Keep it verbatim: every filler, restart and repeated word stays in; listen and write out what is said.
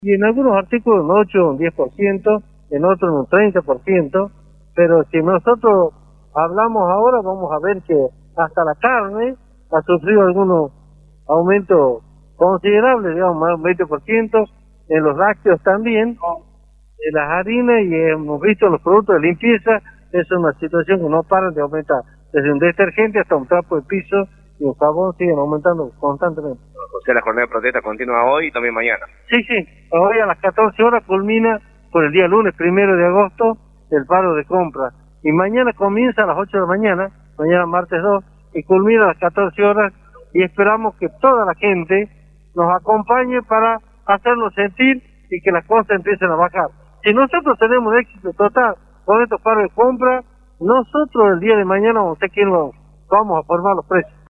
Y en algunos artículos un ocho, un diez por ciento, en otros un treinta por ciento, pero si nosotros hablamos ahora, vamos a ver que hasta la carne ha sufrido algunos aumentos considerables, digamos, más de un veinte por ciento, en los lácteos también, en las harinas, y hemos visto los productos de limpieza. Es una situación que no para de aumentar, desde un detergente hasta un trapo de piso y un jabón siguen aumentando constantemente. O sea, la jornada de protesta continúa hoy y también mañana. Sí, sí, hoy a las catorce horas culmina, por el día lunes primero de agosto, el paro de compra. Y mañana comienza a las ocho de la mañana, mañana martes dos, y culmina a las catorce horas, y esperamos que toda la gente nos acompañe para hacernos sentir y que las cosas empiecen a bajar. Si nosotros tenemos éxito total con estos paros de compra, nosotros el día de mañana vamos a ser quienes vamos a formar los precios.